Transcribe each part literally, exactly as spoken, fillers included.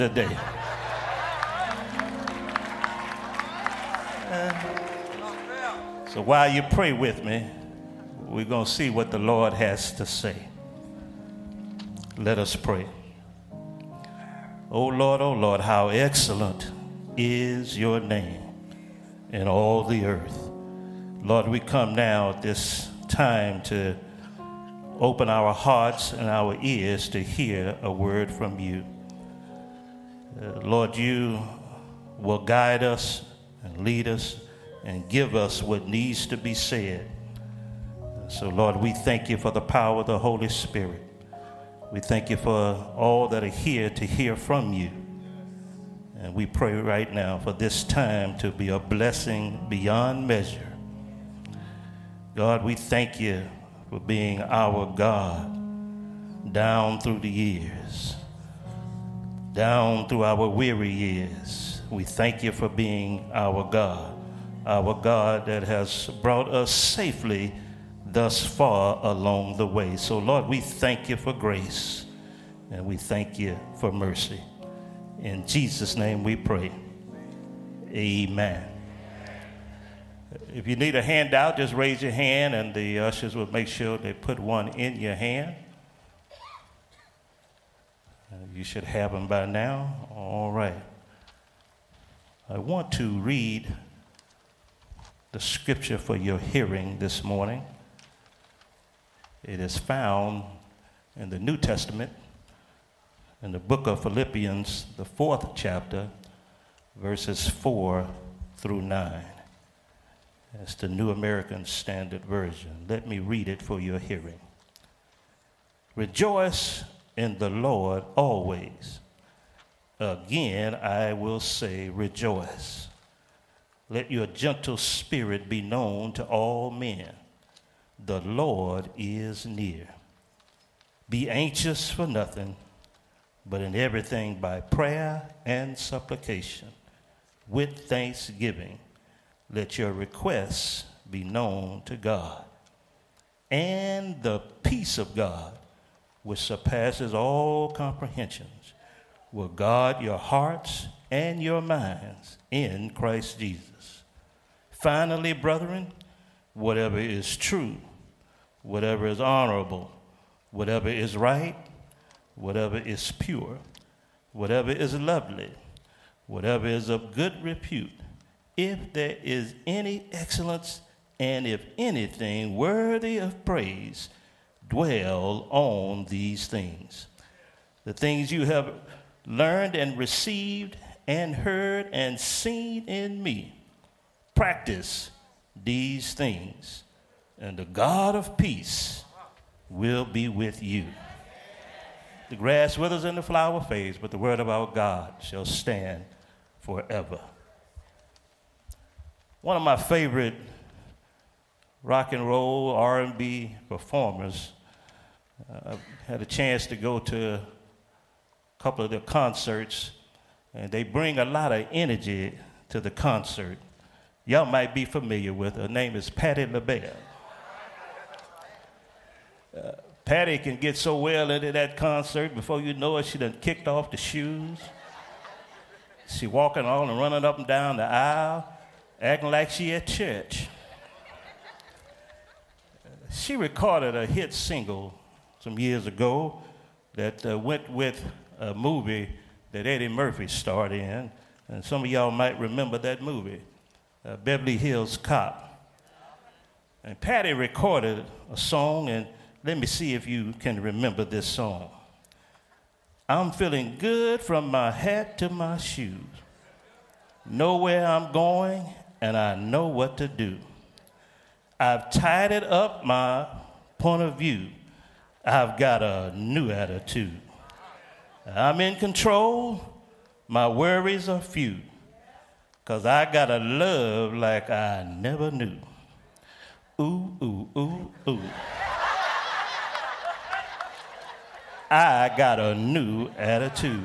today. So while you pray with me, we're going to see what the Lord has to say. Let us pray. Oh Lord, oh Lord, how excellent is your name in all the earth. Lord, we come now at this time to open our hearts and our ears to hear a word from you. Uh, Lord, you will guide us and lead us and give us what needs to be said. So, Lord, we thank you for the power of the Holy Spirit. We thank you for all that are here to hear from you. And we pray right now for this time to be a blessing beyond measure. God, we thank you for being our God down through the years, down through our weary years. We thank you for being our God, our God that has brought us safely thus far along the way. So, Lord, we thank you for grace, and we thank you for mercy. In Jesus' name we pray. Amen. If you need a handout, just raise your hand, and the ushers will make sure they put one in your hand. Uh, you should have them by now. All right. I want to read the scripture for your hearing this morning. It is found in the New Testament, in the book of Philippians, the fourth chapter, verses four through nine. That's the New American Standard Version. Let me read it for your hearing. Rejoice in the Lord always. Again, I will say rejoice. Let your gentle spirit be known to all men. The Lord is near. Be anxious for nothing, but in everything by prayer and supplication, with thanksgiving, let your requests be known to God. And the peace of God, which surpasses all comprehensions, will guard your hearts and your minds in Christ Jesus. Finally, brethren, whatever is true, whatever is honorable, whatever is right, whatever is pure, whatever is lovely, whatever is of good repute, if there is any excellence and if anything worthy of praise, dwell on these things. The things you have learned and received and heard and seen in me, practice these things, and the God of peace will be with you. The grass withers and the flower fades, but the word of our God shall stand forever. One of my favorite rock and roll R and B performers, uh, I had a chance to go to a couple of their concerts, and they bring a lot of energy to the concert. Y'all might be familiar with her. Her name is Patti LaBelle. Uh, Patti can get so well into that concert, before you know it, she done kicked off the shoes. She walking on and running up and down the aisle, acting like she at church. She recorded a hit single some years ago that uh, went with a movie that Eddie Murphy starred in, and some of y'all might remember that movie, uh, Beverly Hills Cop. And Patti recorded a song, and let me see if you can remember this song. I'm feeling good from my hat to my shoes. Know where I'm going, and I know what to do. I've tidied up my point of view. I've got a new attitude. I'm in control. My worries are few, 'cause I got a love like I never knew. Ooh, ooh, ooh, ooh. I got a new attitude.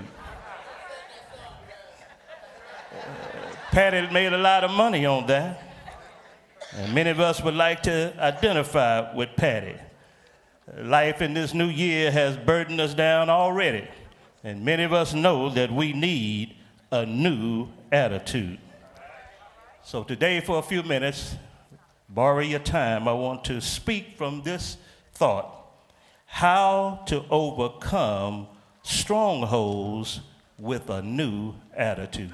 Uh, Patti made a lot of money on that. And many of us would like to identify with Patti. Life in this new year has burdened us down already. And many of us know that we need a new attitude. So today, for a few minutes, borrow your time, I want to speak from this thought: how to overcome strongholds with a new attitude.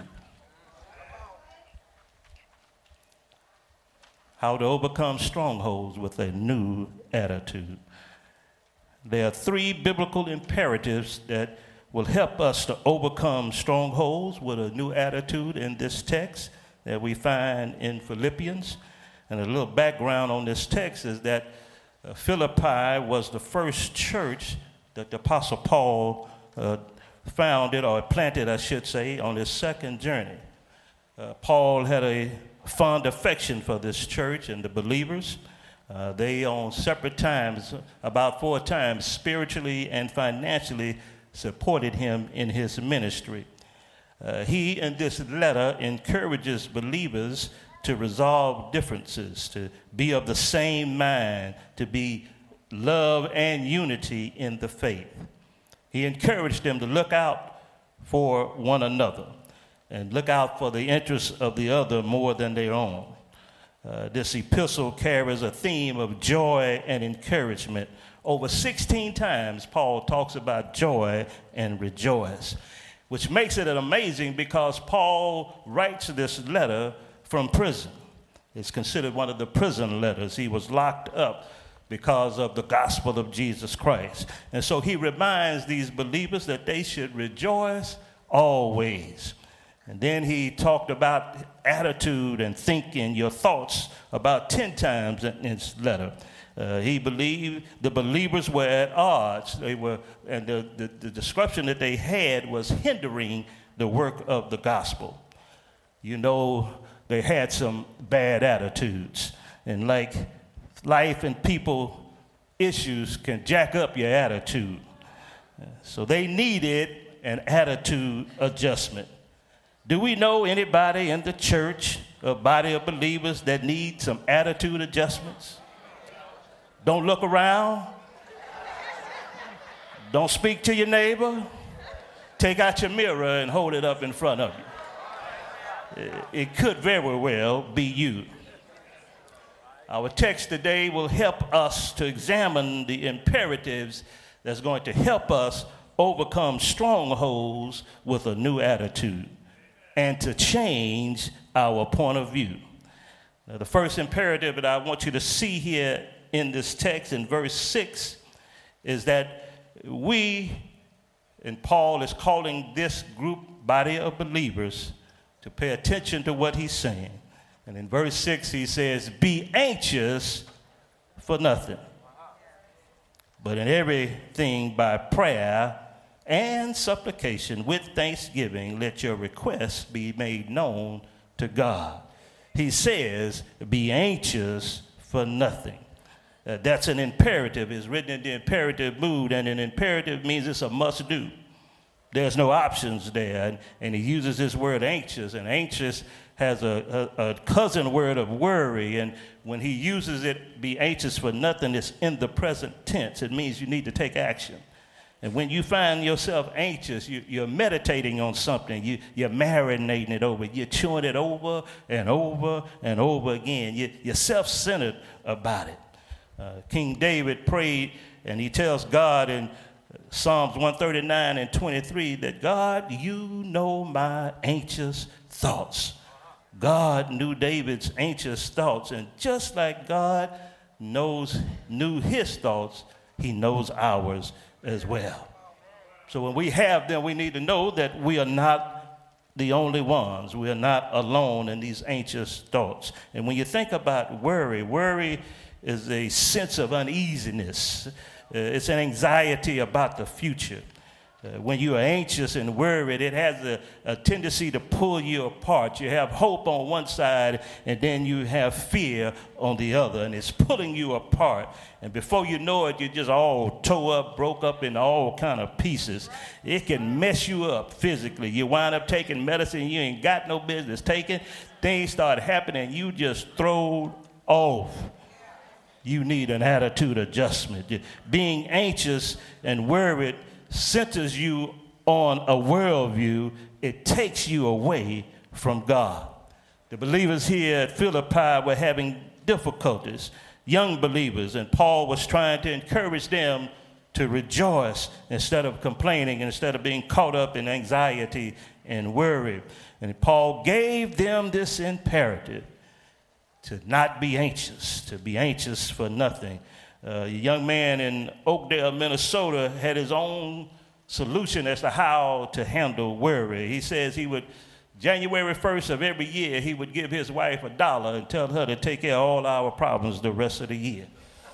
How to overcome strongholds with a new attitude. There are three biblical imperatives that will help us to overcome strongholds with a new attitude in this text that we find in Philippians. And a little background on this text is that uh, Philippi was the first church that the Apostle Paul uh, founded, or planted, I should say, on his second journey. Uh, Paul had a fond affection for this church and the believers. Uh, they, on separate times, about four times, spiritually and financially supported him in his ministry. Uh, he, in this letter, encourages believers to resolve differences, to be of the same mind, to be love and unity in the faith. He encouraged them to look out for one another and look out for the interests of the other more than their own. Uh, this epistle carries a theme of joy and encouragement. Over sixteen times, Paul talks about joy and rejoice, which makes it amazing because Paul writes this letter from prison. It's considered one of the prison letters. He was locked up because of the gospel of Jesus Christ. And so he reminds these believers that they should rejoice always. And then he talked about attitude and thinking, your thoughts, about ten times in his letter. Uh, he believed the believers were at odds. They were, and the, the, the description that they had was hindering the work of the gospel. You know, they had some bad attitudes. And like life and people issues can jack up your attitude. So they needed an attitude adjustment. Do we know anybody in the church, a body of believers, that need some attitude adjustments? Don't look around. Don't speak to your neighbor. Take out your mirror and hold it up in front of you. It could very well be you. Our text today will help us to examine the imperatives that's going to help us overcome strongholds with a new attitude and to change our point of view. Now, the first imperative that I want you to see here in this text in verse six is that we, and Paul is calling this group, body of believers, to pay attention to what he's saying. And in verse six he says, be anxious for nothing, but in everything by prayer and supplication with thanksgiving let your requests be made known to God. He says, be anxious for nothing. Uh, that's an imperative. It's written in the imperative mood, and an imperative means it's a must do. There's no options there. And, and he uses this word anxious, and anxious has a, a, a cousin word of worry. And when he uses it, be anxious for nothing, it's in the present tense. It means you need to take action. And when you find yourself anxious, you, you're meditating on something. You, you're marinating it over. You're chewing it over and over and over again. You, you're self-centered about it. Uh, King David prayed, and he tells God in Psalms one thirty-nine and twenty-three that, God, you know my anxious thoughts. God knew David's anxious thoughts, and just like God knows knew his thoughts, he knows ours as well. So when we have them, we need to know that we are not the only ones. We are not alone in these anxious thoughts. And when you think about worry, worry is a sense of uneasiness. Uh, it's an anxiety about the future. Uh, when you are anxious and worried, it has a, a tendency to pull you apart. You have hope on one side, and then you have fear on the other, and it's pulling you apart. And before you know it, you're just all tore up, broke up in all kind of pieces. It can mess you up physically. You wind up taking medicine you ain't got no business taking. Things start happening, you just throw off. You need an attitude adjustment. Being anxious and worried centers you on a worldview, it takes you away from God. The believers here at Philippi were having difficulties, young believers, and Paul was trying to encourage them to rejoice instead of complaining, instead of being caught up in anxiety and worry. And Paul gave them this imperative to not be anxious, to be anxious for nothing. Uh, a young man in Oakdale, Minnesota, had his own solution as to how to handle worry. He says he would, January first of every year, he would give his wife a dollar and tell her to take care of all our problems the rest of the year.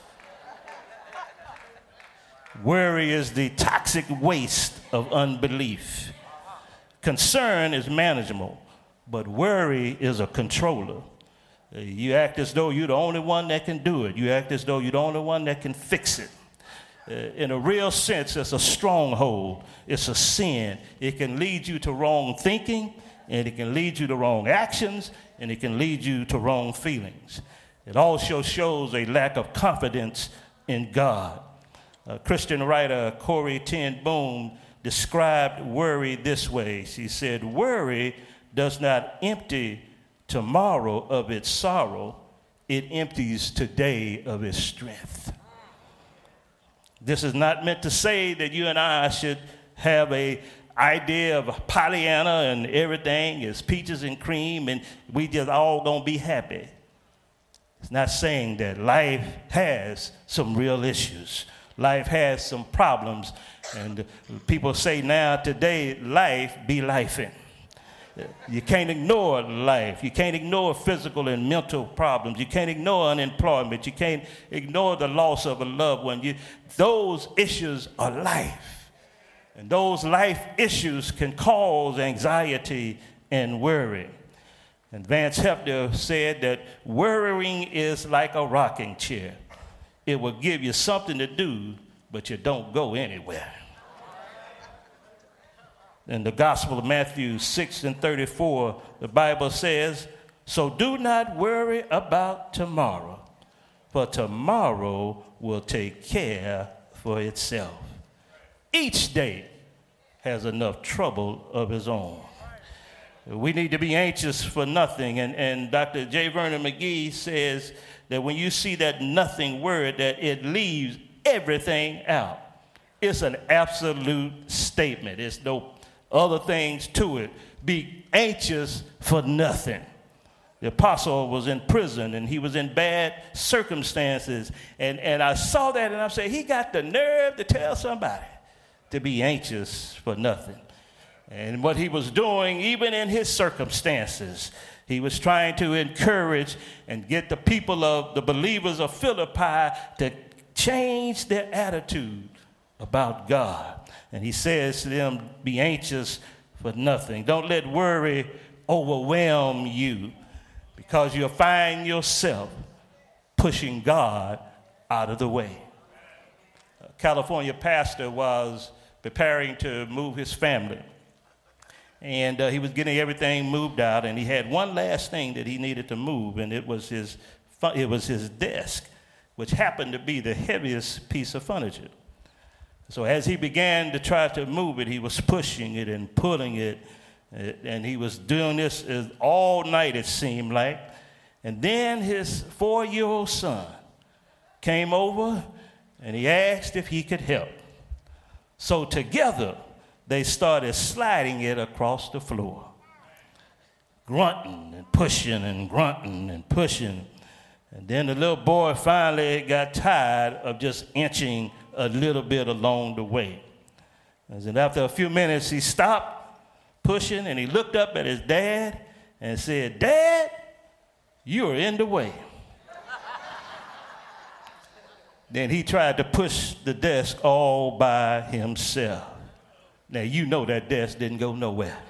Worry is the toxic waste of unbelief. Concern is manageable, but worry is a controller. Uh, you act as though you're the only one that can do it. You act as though you're the only one that can fix it. Uh, in a real sense, it's a stronghold. It's a sin. It can lead you to wrong thinking, and it can lead you to wrong actions, and it can lead you to wrong feelings. It also shows a lack of confidence in God. Uh, Christian writer Corrie ten Boom described worry this way. She said, worry does not empty tomorrow of its sorrow, it empties today of its strength. This is not meant to say that you and I should have a idea of Pollyanna and everything is peaches and cream and we just all gonna be happy. It's not saying that. Life has some real issues. Life has some problems, and people say now today, life be lifing. You can't ignore life. You can't ignore physical and mental problems. You can't ignore unemployment. You can't ignore the loss of a loved one. You, those issues are life, and those life issues can cause anxiety and worry. And Vance Hepner said that worrying is like a rocking chair. It will give you something to do, but you don't go anywhere. In the Gospel of Matthew six and thirty-four, the Bible says, so do not worry about tomorrow, for tomorrow will take care for itself. Each day has enough trouble of its own. We need to be anxious for nothing. And, and Doctor J. Vernon McGee says that when you see that nothing word, that it leaves everything out. It's an absolute statement. There's no other things to it. Be anxious for nothing. The apostle was in prison and he was in bad circumstances. And, and I saw that and I said, he got the nerve to tell somebody to be anxious for nothing. And what he was doing, even in his circumstances, he was trying to encourage and get the people of the believers of Philippi to change their attitude about God. And he says to them, be anxious for nothing. Don't let worry overwhelm you, because you'll find yourself pushing God out of the way. A California pastor was preparing to move his family. And uh, he was getting everything moved out, and he had one last thing that he needed to move, and it was his it was his desk, which happened to be the heaviest piece of furniture. So as he began to try to move it, he was pushing it and pulling it, and he was doing this all night, it seemed like. And then his four-year-old son came over, and he asked if he could help. So together, they started sliding it across the floor, grunting and pushing and grunting and pushing. And then the little boy finally got tired of just inching a little bit along the way. And after a few minutes, he stopped pushing and he looked up at his dad and said, Dad, you're in the way. Then he tried to push the desk all by himself. Now, you know that desk didn't go nowhere.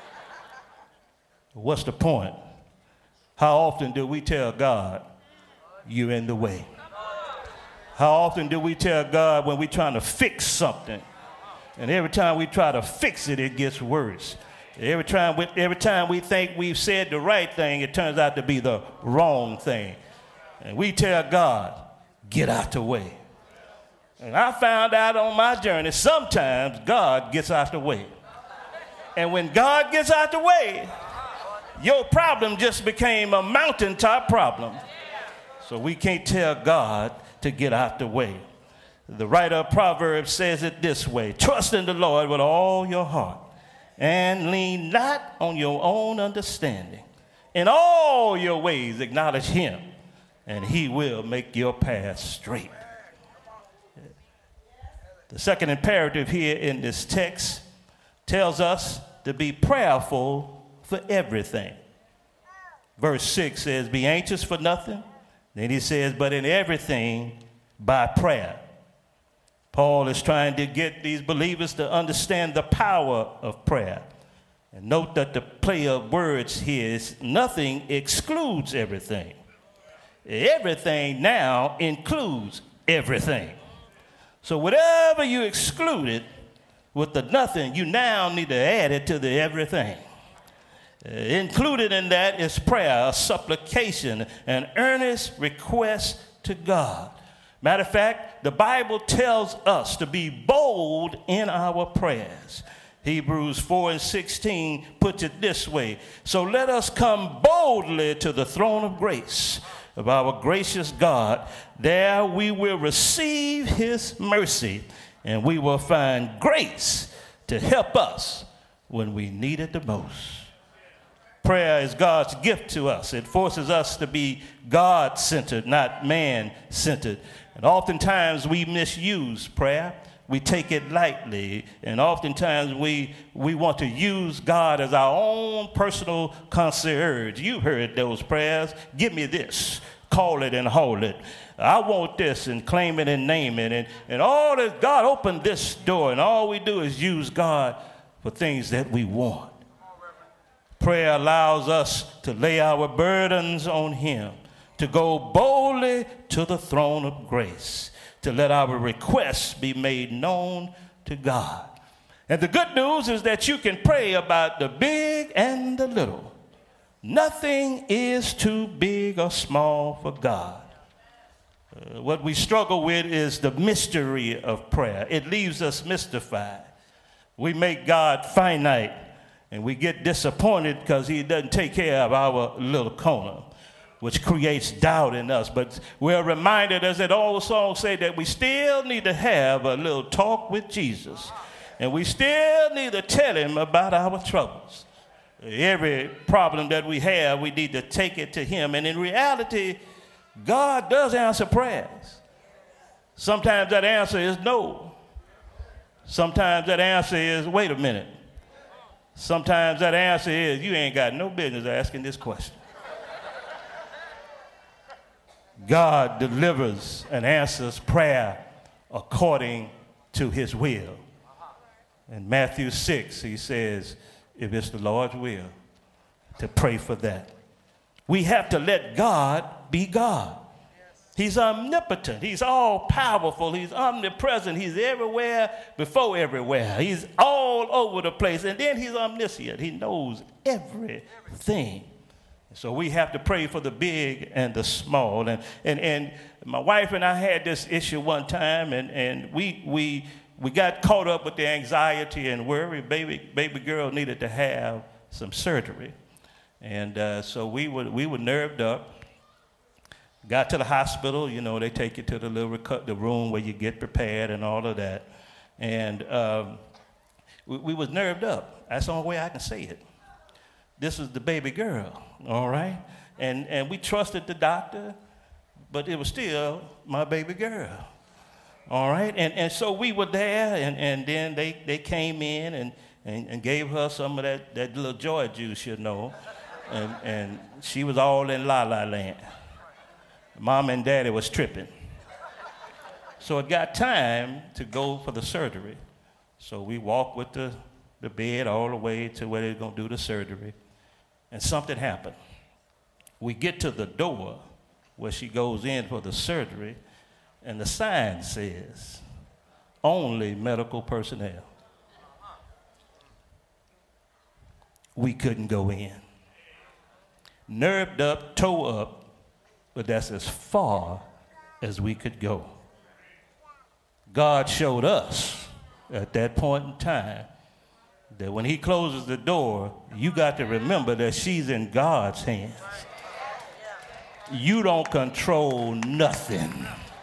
What's the point? How often do we tell God, you're in the way? How often do we tell God when we're trying to fix something, and every time we try to fix it, it gets worse? Every time we, every time we think we've said the right thing, it turns out to be the wrong thing. And we tell God, get out the way. And I found out on my journey, sometimes God gets out the way. And when God gets out the way, your problem just became a mountaintop problem. So we can't tell God to get out the way. The writer of Proverbs says it this way: trust in the Lord with all your heart and lean not on your own understanding. In all your ways acknowledge him, and he will make your path straight. The second imperative here in this text tells us to be prayerful for everything. Verse six says, be anxious for nothing. Then he says, but in everything by prayer. Paul is trying to get these believers to understand the power of prayer. And note that the play of words here is nothing excludes everything. Everything now includes everything. So whatever you excluded with the nothing, you now need to add it to the everything. Uh, included in that is prayer, a supplication, an earnest request to God. Matter of fact, the Bible tells us to be bold in our prayers. Hebrews four and sixteen puts it this way: so let us come boldly to the throne of grace of our gracious God. There we will receive his mercy, and we will find grace to help us when we need it the most. Prayer is God's gift to us. It forces us to be God-centered, not man-centered. And oftentimes we misuse prayer. We take it lightly. And oftentimes we, we want to use God as our own personal concierge. You heard those prayers. Give me this. Call it and hold it. I want this, and claim it and name it. And, and all that, God opened this door, and all we do is use God for things that we want. Prayer allows us to lay our burdens on him, to go boldly to the throne of grace, to let our requests be made known to God. And the good news is that you can pray about the big and the little. Nothing is too big or small for God. Uh, what we struggle with is the mystery of prayer. It leaves us mystified. We make God finite, and we get disappointed because he doesn't take care of our little corner, which creates doubt in us. But we're reminded, as that old song say, that we still need to have a little talk with Jesus. And we still need to tell him about our troubles. Every problem that we have, we need to take it to him. And in reality, God does answer prayers. Sometimes that answer is no. Sometimes that answer is, wait a minute. Sometimes that answer is, you ain't got no business asking this question. God delivers and answers prayer according to his will. In Matthew six, he says, if it's the Lord's will, to pray for that. We have to let God be God. He's omnipotent. He's all-powerful. He's omnipresent. He's everywhere before everywhere. He's all over the place. And then he's omniscient. He knows everything. So we have to pray for the big and the small. And and, and my wife and I had this issue one time, and, and we we we got caught up with the anxiety and worry. Baby baby girl needed to have some surgery. And uh, so we were we were nerved up. Got to the hospital, you know, they take you to the little recu- the room where you get prepared and all of that. And um, we, we was nerved up. That's the only way I can say it. This was the baby girl, all right? And and we trusted the doctor, but it was still my baby girl, all right? And and so we were there, and, and then they, they came in and, and, and gave her some of that, that little joy juice, you know, and, and she was all in la-la land. Mom and daddy was tripping. So it got time to go for the surgery. So we walked with the, the bed all the way to where they're going to do the surgery. And something happened. We get to the door where she goes in for the surgery, and the sign says, only medical personnel. We couldn't go in. Nerved up, toe up, but that's as far as we could go. God showed us at that point in time that when he closes the door, you got to remember that she's in God's hands. You don't control nothing.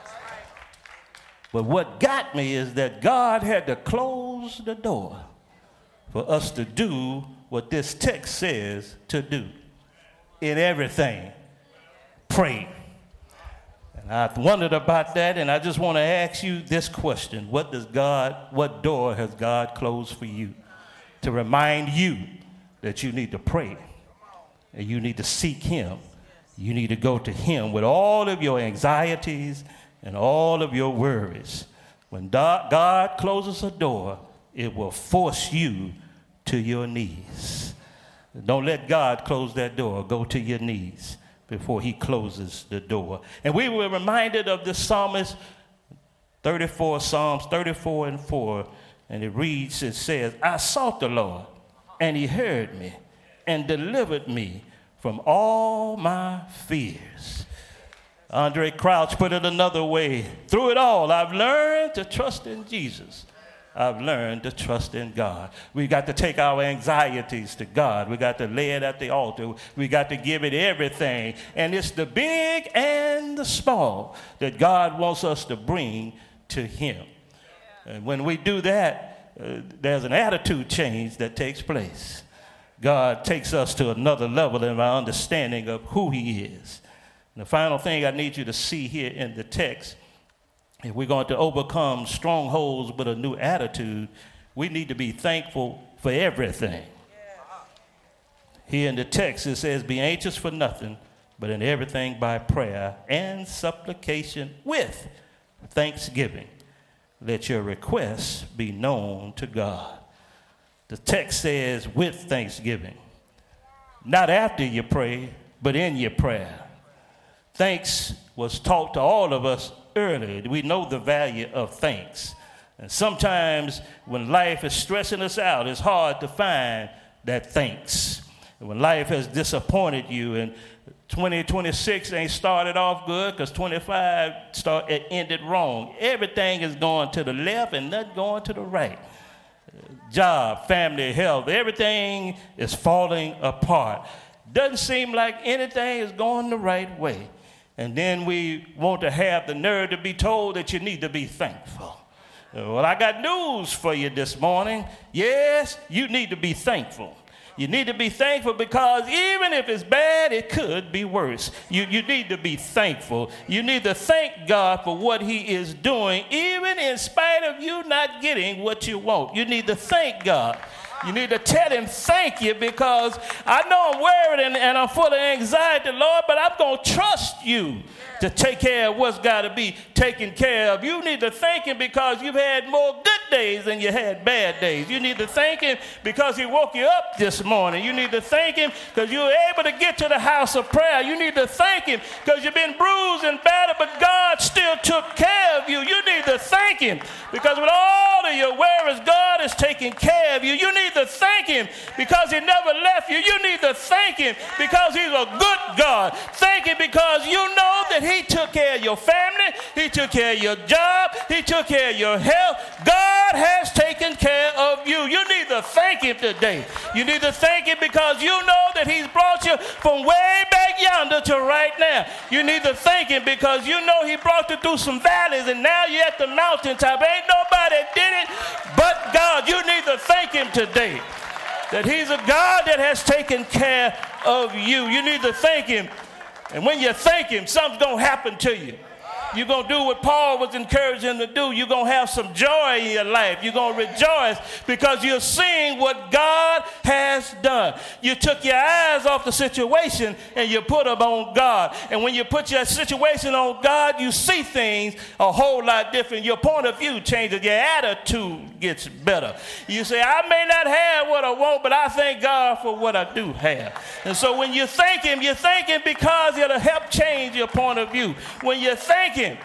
But what got me is that God had to close the door for us to do what this text says to do. In everything, pray. And I wondered about that, and I just want to ask you this question. What does God, what door has God closed for you? To remind you that you need to pray and you need to seek him. You need to go to him with all of your anxieties and all of your worries. When God closes a door, it will force you to your knees. Don't let God close that door. Go to your knees before he closes the door. And we were reminded of the psalmist, thirty-four, Psalms thirty-four and four. And it reads, it says, I sought the Lord, and he heard me, and delivered me from all my fears. Andre Crouch put it another way. Through it all, I've learned to trust in Jesus. I've learned to trust in God. We got to take our anxieties to God. We got to lay it at the altar. We got to give it everything. And it's the big and the small that God wants us to bring to him. And when we do that, uh, there's an attitude change that takes place. God takes us to another level in our understanding of who he is. And the final thing I need you to see here in the text, if we're going to overcome strongholds with a new attitude, we need to be thankful for everything. Here in the text, it says, be anxious for nothing, but in everything by prayer and supplication with thanksgiving. Let your requests be known to God. The text says with thanksgiving. Not after you pray, but in your prayer. Thanks was taught to all of us earlier. We know the value of thanks. And sometimes when life is stressing us out, it's hard to find that thanks. And when life has disappointed you and twenty twenty-six ain't started off good because twenty-five start, it ended wrong. Everything is going to the left and nothing going to the right. Job, family, health, everything is falling apart. Doesn't seem like anything is going the right way. And then we want to have the nerve to be told that you need to be thankful. Well, I got news for you this morning. Yes, you need to be thankful. You need to be thankful because even if it's bad, it could be worse. You, you need to be thankful. You need to thank God for what he is doing, even in spite of you not getting what you want. You need to thank God. You need to tell him thank you because I know I'm worried and, and I'm full of anxiety, Lord, but I'm going to trust you to take care of what's got to be taken care of. You need to thank him because you've had more good days than you had bad days. You need to thank him because he woke you up this morning. You need to thank him because you were able to get to the house of prayer. You need to thank him because you've been bruised and battered, but God still took care of you. You need to thank him because with all of your worries, God is taking care of you. You need to thank him because he never left you. You need to thank him because he's a good God. Thank him because you know that he took care of your family. He took care of your job. He took care of your health. God has taken care of you. You need to thank him today. You need to thank him because you know that he's brought you from way back yonder to right now. You need to thank him because you know he brought you through some valleys and now you're at the mountaintop. Ain't nobody did it but God. You need to thank him today that he's a God that has taken care of you. You need to thank him. And when you thank him, something's going to happen to you. You're going to do what Paul was encouraging to do. You're going to have some joy in your life. You're going to rejoice because you're seeing what God has done. You took your eyes off the situation and you put them on God. And when you put your situation on God, you see things a whole lot different. Your point of view changes. Your attitude gets better. You say, I may not have what I want, but I thank God for what I do have. And so when you thank him, you thank him because it'll help change your point of view. When you thank him,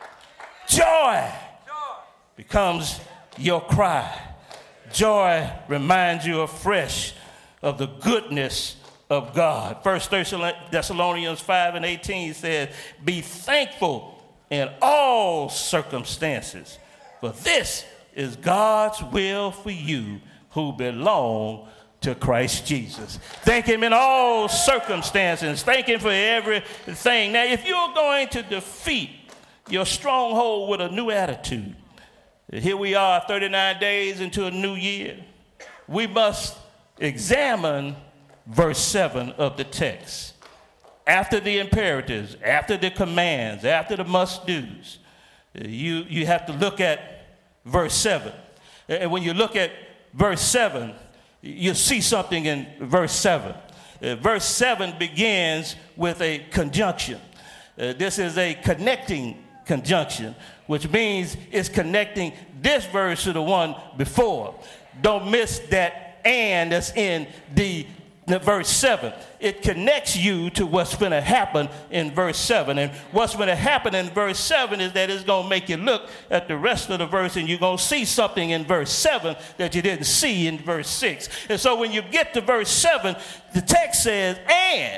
joy becomes your cry. Joy reminds you afresh of the goodness of God. First Thessalonians five and eighteen says, be thankful in all circumstances, For this is God's will for you who belong to Christ Jesus. Thank him in all circumstances. Thank him for everything. Now, if you're going to defeat your stronghold with a new attitude, here we are thirty-nine days into a new year, we must examine verse seven of the text. After the imperatives, after the commands, after the must-dos, you, you have to look at verse seven. And when you look at verse seven, you see something in verse seven. Uh, verse seven begins with a conjunction. Uh, this is a connecting conjunction, which means it's connecting this verse to the one before. Don't miss that and that's in the, the verse seven. It connects you to what's going to happen in verse seven. And what's going to happen in verse seven is that it's going to make you look at the rest of the verse, and you're going to see something in verse seven that you didn't see in verse six. And so when you get to verse seven, the text says, and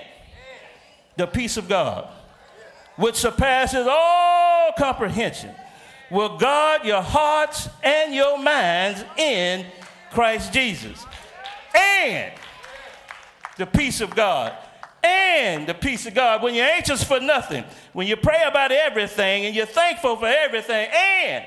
the peace of God, which surpasses all comprehension, will guard your hearts and your minds in Christ Jesus. And the peace of God. And the peace of God. When you're anxious for nothing, when you pray about everything and you're thankful for everything, and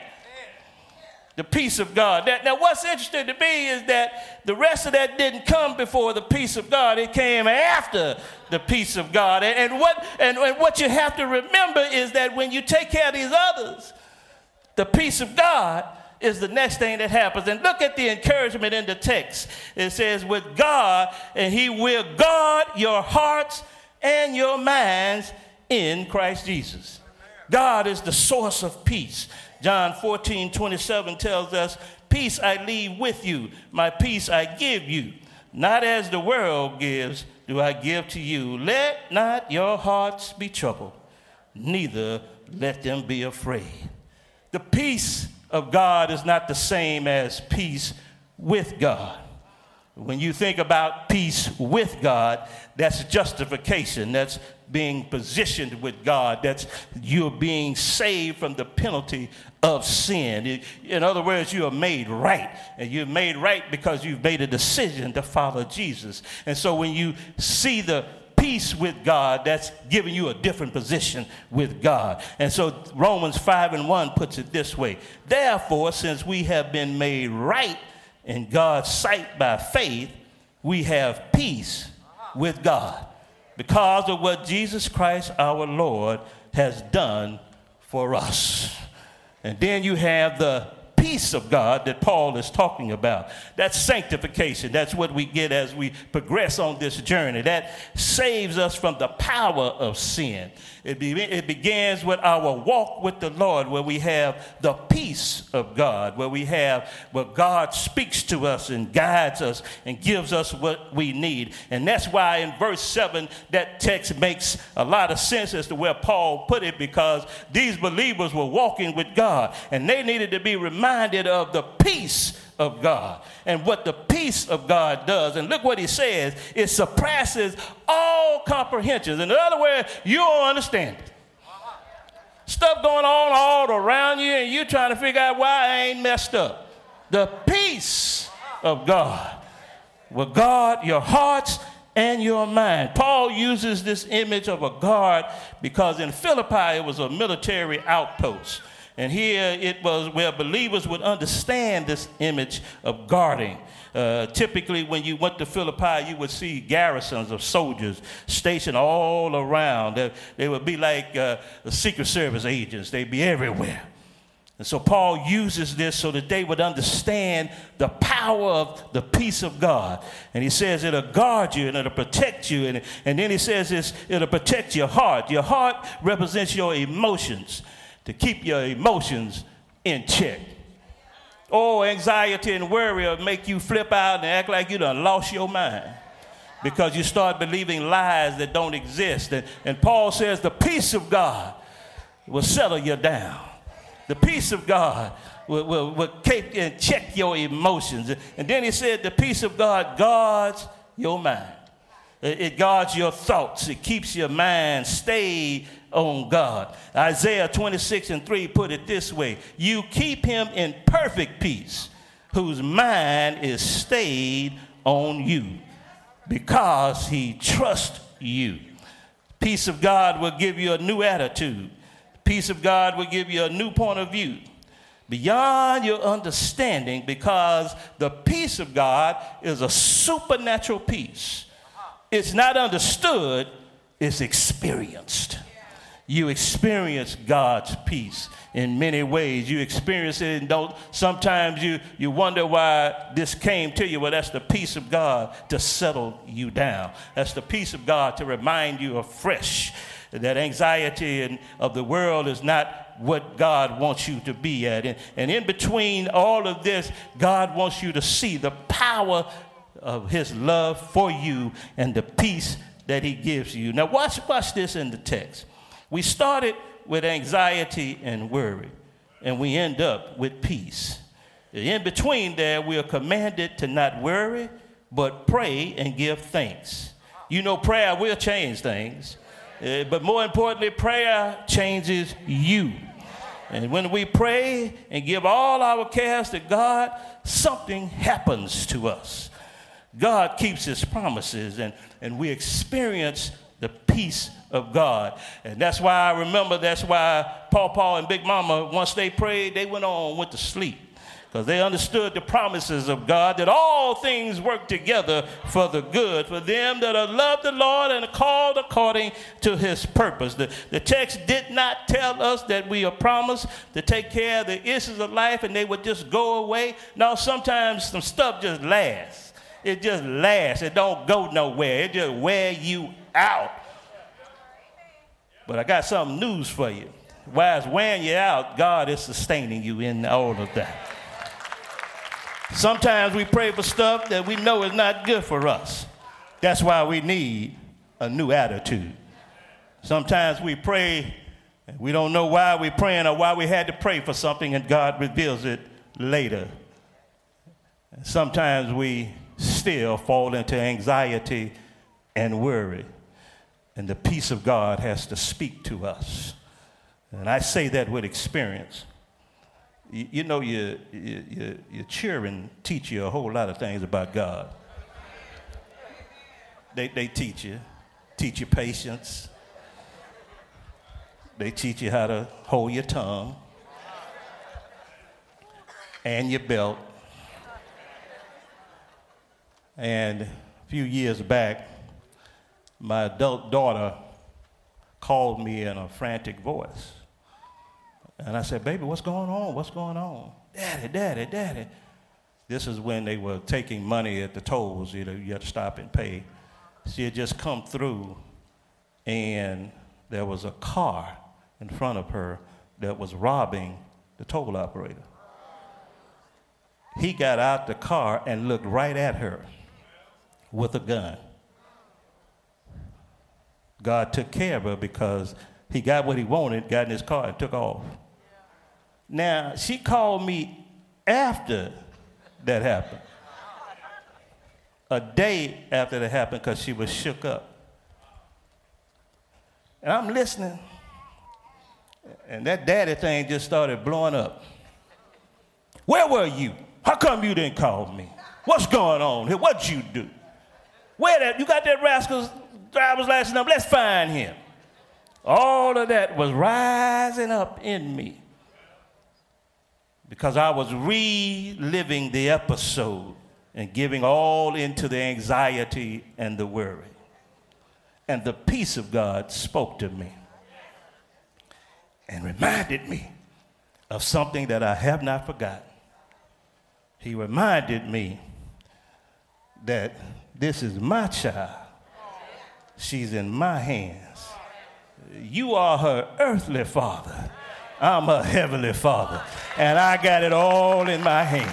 the peace of God. That, now, what's interesting to me is that the rest of that didn't come before the peace of God. It came after the peace of God. And, and, what, and, and what you have to remember is that when you take care of these others, the peace of God is the next thing that happens. And look at the encouragement in the text. It says, with God, and he will guard your hearts and your minds in Christ Jesus. God is the source of peace. John fourteen twenty-seven tells us, peace I leave with you, my peace I give you. Not as the world gives, do I give to you. Let not your hearts be troubled, neither let them be afraid. The peace of God is not the same as peace with God. When you think about peace with God, that's justification. That's being positioned with God. That's you're being saved from the penalty of sin. In other words, you are made right. And you're made right because you've made a decision to follow Jesus. And so when you see the peace with God, that's giving you a different position with God. And so Romans five and one puts it this way. Therefore, since we have been made right in God's sight by faith, we have peace with God because of what Jesus Christ our Lord has done for us. And then you have the peace of God that Paul is talking about. That's sanctification. That's what we get as we progress on this journey. That saves us from the power of sin. It, be, it begins with our walk with the Lord, where we have the peace of God, where we have where God speaks to us and guides us and gives us what we need. And that's why in verse seven, that text makes a lot of sense as to where Paul put it, because these believers were walking with God and they needed to be reminded of the peace of God and what the peace of God does. And look what he says. It surpasses all comprehensions. In other words, you don't understand it. Stuff going on all around you and you're trying to figure out why I ain't messed up. The peace of God will guard your hearts and your mind. Paul uses this image of a guard because in Philippi it was a military outpost. And here it was where believers would understand this image of guarding. Uh, typically, when you went to Philippi, you would see garrisons of soldiers stationed all around. They, they would be like uh, the Secret Service agents. They'd be everywhere. And so Paul uses this so that they would understand the power of the peace of God. And he says it'll guard you and it'll protect you. And, and then he says this, it'll protect your heart. Your heart represents your emotions, to keep your emotions in check. Oh, anxiety and worry will make you flip out and act like you done lost your mind because you start believing lies that don't exist. And, and Paul says the peace of God will settle you down. The peace of God will, will, will keep and check your emotions. And then he said the peace of God guards your mind. It, it guards your thoughts. It keeps your mind stayed on God. Isaiah twenty-six and three put it this way: you keep him in perfect peace, whose mind is stayed on you, because he trusts you. Peace of God will give you a new attitude. Peace of God will give you a new point of view beyond your understanding, because the peace of God is a supernatural peace. It's not understood, it's experienced. You experience God's peace in many ways. You experience it, and don't, sometimes you, you wonder why this came to you. Well, that's the peace of God to settle you down. That's the peace of God to remind you afresh that anxiety and of the world is not what God wants you to be at. And, and in between all of this, God wants you to see the power of his love for you and the peace that he gives you. Now watch, watch this in the text. We started with anxiety and worry, and we end up with peace. In between there, we are commanded to not worry, but pray and give thanks. You know, prayer will change things, uh, but more importantly, prayer changes you. And when we pray and give all our cares to God, something happens to us. God keeps his promises, and, and we experience the peace of God. And that's why I remember, that's why Paw Paw and Big Mama, once they prayed, they went on, went to sleep. Because they understood the promises of God, that all things work together for the good, for them that are loved the Lord and are called according to his purpose. The, the text did not tell us that we are promised to take care of the issues of life and they would just go away. No, sometimes some stuff just lasts. It just lasts. It don't go nowhere. It just wear you out. But I got some news for you. While it's wearing you out, God is sustaining you in all of that. Sometimes we pray for stuff that we know is not good for us. That's why we need a new attitude. Sometimes we pray, and we don't know why we're praying or why we had to pray for something, and God reveals it later. And sometimes we still fall into anxiety and worry, and the peace of God has to speak to us. And I say that with experience. You, you know, your, your, your children teach you a whole lot of things about God. They, they teach you, teach you patience. They teach you how to hold your tongue and your belt. And a few years back, my adult daughter called me in a frantic voice. And I said, baby, what's going on? What's going on? Daddy, daddy, daddy. This is when they were taking money at the tolls. You know, you had to stop and pay. She had just come through, and there was a car in front of her that was robbing the toll operator. He got out the car and looked right at her with a gun. God took care of her because he got what he wanted, got in his car, and took off. Now, she called me after that happened, a day after that happened, because she was shook up. And I'm listening, and that daddy thing just started blowing up. Where were you? How come you didn't call me? What's going on here? What'd you do? Where that? You got that rascal's driver's license number? Let's find him. All of that was rising up in me because I was reliving the episode and giving all into the anxiety and the worry. And the peace of God spoke to me and reminded me of something that I have not forgotten. He reminded me that this is my child. She's in my hands. You are her earthly father. I'm her heavenly father. And I got it all in my hand.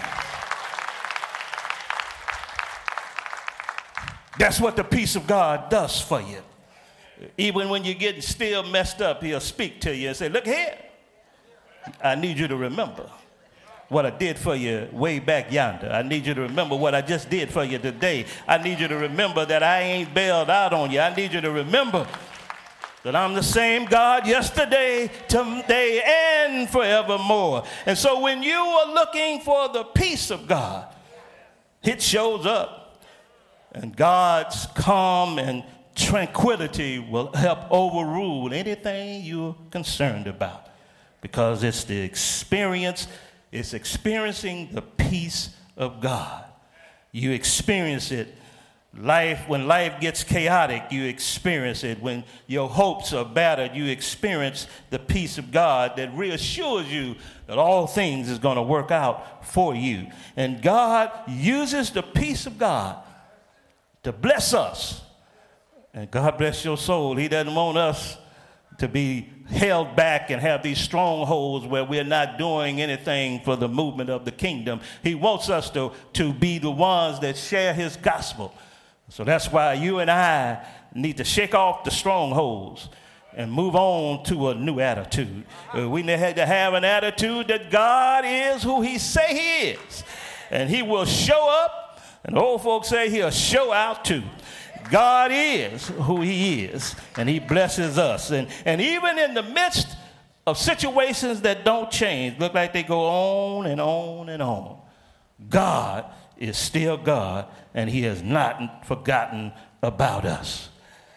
That's what the peace of God does for you. Even when you're getting still messed up, he'll speak to you and say, look here, I need you to remember what I did for you way back yonder. I need you to remember what I just did for you today. I need you to remember that I ain't bailed out on you. I need you to remember that I'm the same God yesterday, today, and forevermore. And so when you are looking for the peace of God, it shows up. And God's calm and tranquility will help overrule anything you're concerned about, because it's the experience, it's experiencing the peace of God. You experience it. Life, when life gets chaotic, you experience it. When your hopes are battered, you experience the peace of God that reassures you that all things is going to work out for you. And God uses the peace of God to bless us. And God bless your soul. He doesn't want us to be held back and have these strongholds where we're not doing anything for the movement of the kingdom. He wants us to, to be the ones that share his gospel. So that's why you and I need to shake off the strongholds and move on to a new attitude. Uh, we need to have an attitude that God is who he say he is. And he will show up, and old folks say he'll show out too. God is who he is, and he blesses us. And, and even in the midst of situations that don't change, look like they go on and on and on, God is still God, and he has not forgotten about us.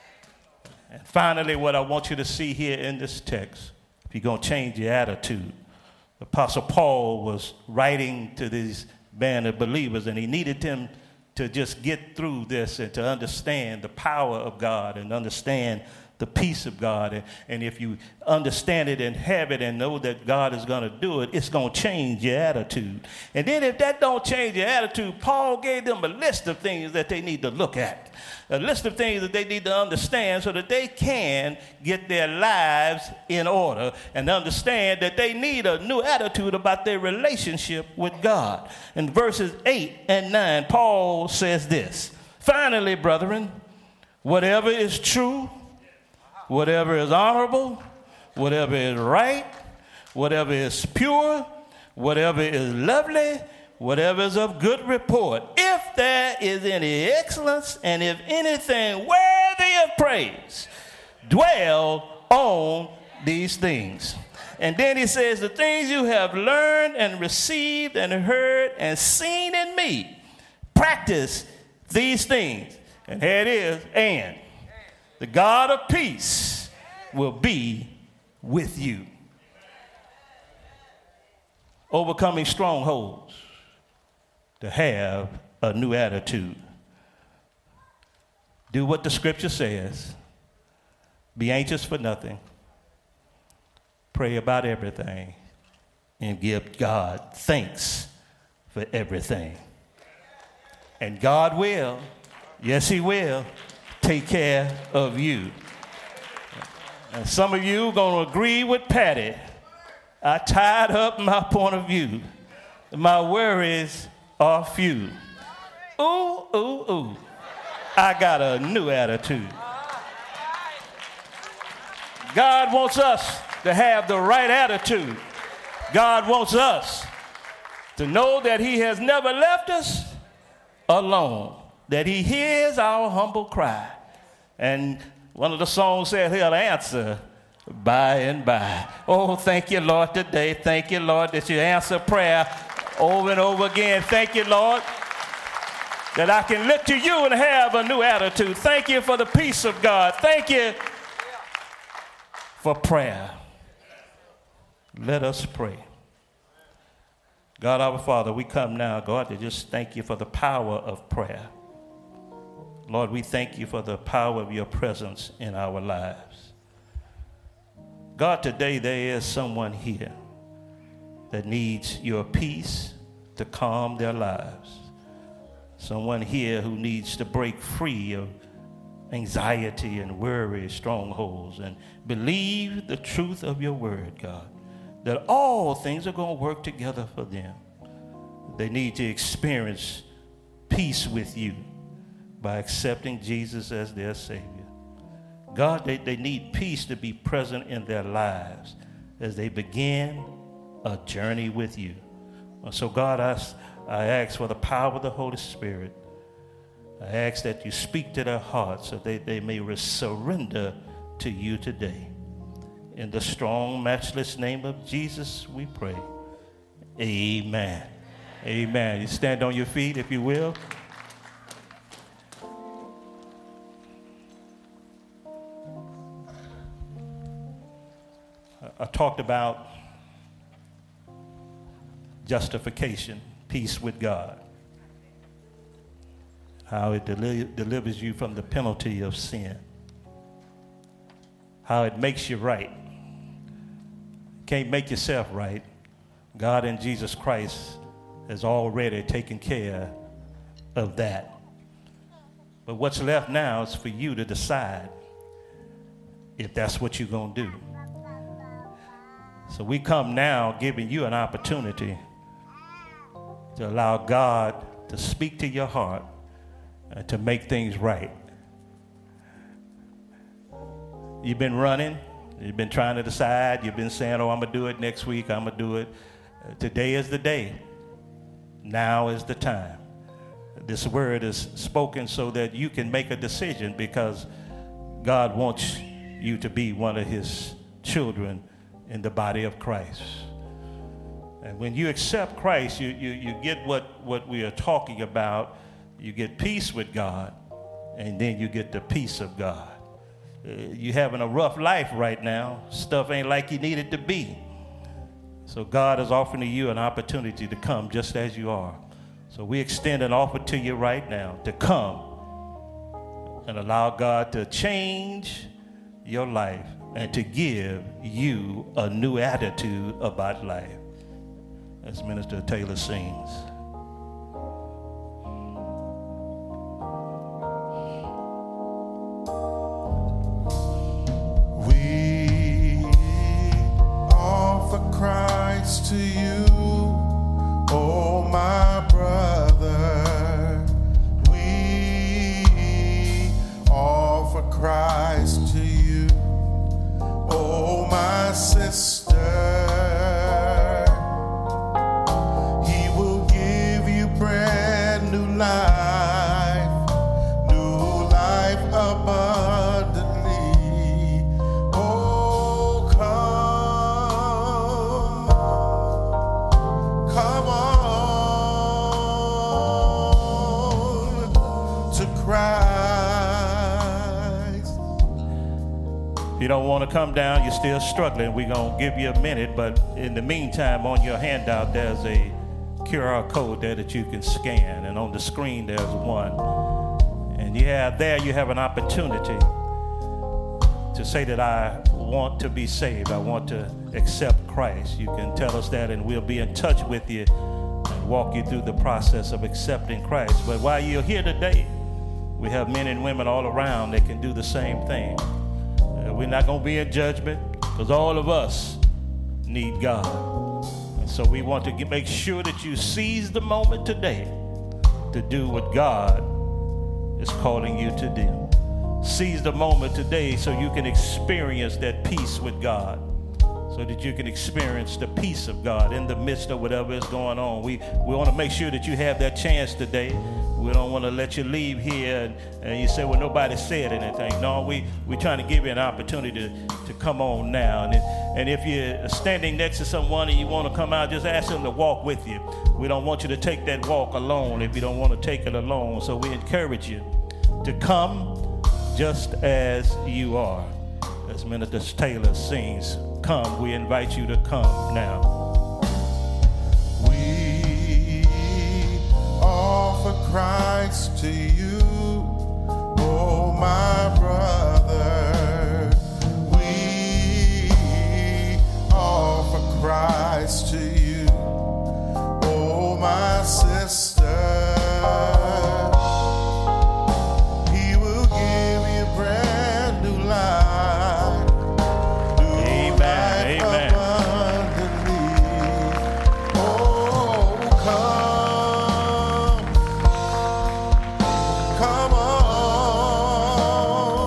And finally, what I want you to see here in this text, if you're going to change your attitude, Apostle Paul was writing to these band of believers, and he needed them to just get through this and to understand the power of God and understand the peace of God. And, and if you understand it and have it and know that God is going to do it, it's going to change your attitude. And then if that don't change your attitude, Paul gave them a list of things that they need to look at, a list of things that they need to understand so that they can get their lives in order and understand that they need a new attitude about their relationship with God. In verses eight and nine, Paul says this: "Finally, brethren, whatever is true, whatever is honorable, whatever is right, whatever is pure, whatever is lovely, whatever is of good report, if there is any excellence and if anything worthy of praise, dwell on these things." And then he says, "The things you have learned and received and heard and seen in me, practice these things." And here it is, "and the God of peace will be with you." Overcoming strongholds, to have a new attitude. Do what the scripture says. Be anxious for nothing. Pray about everything. And give God thanks for everything. And God will, yes, he will, take care of you. And some of you are going to agree with Patty. I tied up my point of view. My worries are few. Ooh, ooh, ooh. I got a new attitude. God wants us to have the right attitude. God wants us to know that he has never left us alone, that he hears our humble cry. And one of the songs said he'll answer by and by. Oh, thank you, Lord, today. Thank you, Lord, that you answer prayer over and over again. Thank you, Lord, that I can look to you and have a new attitude. Thank you for the peace of God. Thank you for prayer. Let us pray. God, our Father, we come now, God, to just thank you for the power of prayer. Lord, we thank you for the power of your presence in our lives. God, today there is someone here that needs your peace to calm their lives. Someone here who needs to break free of anxiety and worry, strongholds, and believe the truth of your word, God, that all things are going to work together for them. They need to experience peace with you by accepting Jesus as their Savior. God, they, they need peace to be present in their lives as they begin a journey with you. So God, I, I ask for the power of the Holy Spirit. I ask that you speak to their hearts so they, they may surrender to you today. In the strong, matchless name of Jesus, we pray. Amen. Amen. You stand on your feet, if you will. I, I talked about justification, peace with God. How it deli- delivers you from the penalty of sin. How it makes you right. Can't make yourself right. God in Jesus Christ has already taken care of that. But what's left now is for you to decide if that's what you're going to do. So we come now giving you an opportunity to allow God to speak to your heart and to make things right. You've been running. You've been trying to decide. You've been saying, oh, I'm going to do it next week. I'm going to do it. Uh, today is the day. Now is the time. This word is spoken so that you can make a decision, because God wants you to be one of his children in the body of Christ. And when you accept Christ, you, you, you get what, what we are talking about. You get peace with God, and then you get the peace of God. Uh, you're having a rough life right now. Stuff ain't like you need it to be. So God is offering you an opportunity to come just as you are. So we extend an offer to you right now to come and allow God to change your life and to give you a new attitude about life. As Minister Taylor sings. We offer Christ to you, oh my brother. We offer Christ to you, oh my sister. If you don't want to come down, you're still struggling, we're going to give you a minute. But in the meantime, on your handout, there's a Q R code there that you can scan. And on the screen, there's one. And you have there, you have an opportunity to say that I want to be saved. I want to accept Christ. You can tell us that, and we'll be in touch with you and walk you through the process of accepting Christ. But while you're here today, we have men and women all around that can do the same thing. We're not going to be in judgment, because all of us need God. And so we want to get, make sure that you seize the moment today to do what God is calling you to do. Seize the moment today so you can experience that peace with God, so that you can experience the peace of God in the midst of whatever is going on. We, we want to make sure that you have that chance today. We don't want to let you leave here and, and you say, well, nobody said anything. No, we, we're trying to give you an opportunity to, to come on now. And, and if you're standing next to someone and you want to come out, just ask them to walk with you. We don't want you to take that walk alone if you don't want to take it alone. So we encourage you to come just as you are. As Minister Taylor sings, come, we invite you to come now. Offer Christ to you, oh my brother. We offer Christ to you, oh my sister. He will give you brand new life, new Amen. life Amen. abundantly. Oh, come. Come on.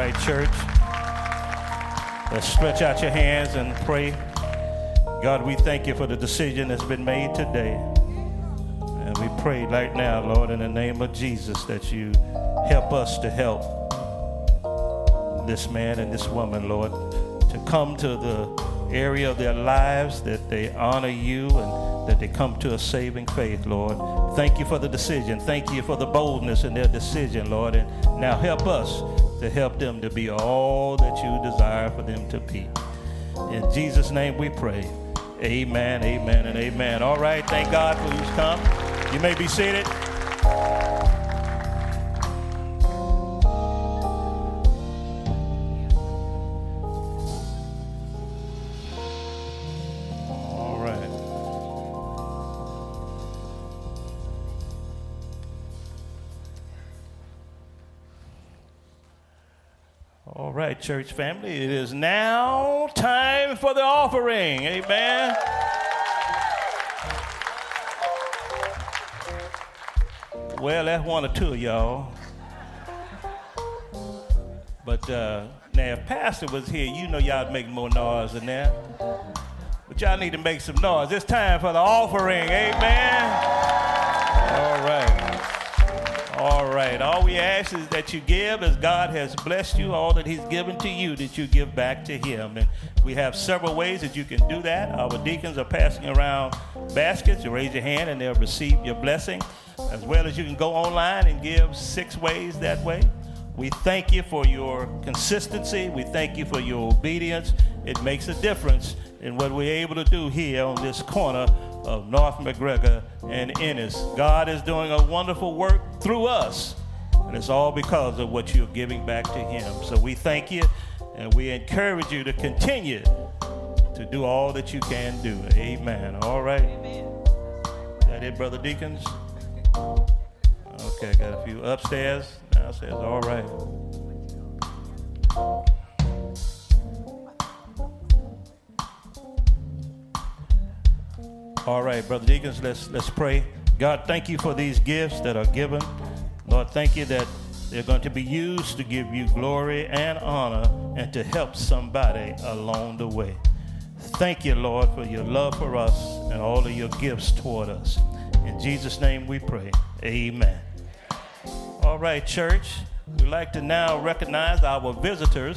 right, church. Let's stretch out your hands and pray. God, we thank you for the decision that's been made today. And we pray right now, Lord, in the name of Jesus, that you help us to help this man and this woman, Lord, to come to the area of their lives that they honor you and that they come to a saving faith, Lord. Thank you for the decision. Thank you for the boldness in their decision, Lord. And now help us to help them to be all that you desire for them to be. In Jesus' name we pray. Amen, amen, and amen. All right, thank God for who's come. You may be seated. All right, church family, it is now time for the offering. Amen. Well, that's one or two of y'all. But uh, now, if Pastor was here, you know y'all make more noise than that. But y'all need to make some noise. It's time for the offering. Amen. All right. All right. All we ask is that you give as God has blessed you, all that he's given to you, that you give back to him. And we have several ways that you can do that. Our deacons are passing around baskets. You raise your hand and they'll receive your blessing. As well as you can go online and give six ways that way. We thank you for your consistency. We thank you for your obedience. It makes a difference in what we're able to do here on this corner of North McGregor and Ennis. God is doing a wonderful work through us, and it's all because of what you're giving back to him. So we thank you, and we encourage you to continue to do all that you can do. Amen. All right. Amen. Is that it, Brother Deacons? Okay, got a few upstairs, downstairs. All right. All right, Brother Deacons, let's let's pray. God, thank you for these gifts that are given. Lord, thank you that they're going to be used to give you glory and honor and to help somebody along the way. Thank you, Lord, for your love for us and all of your gifts toward us. In Jesus' name we pray. Amen. All right, church, we'd like to now recognize our visitors.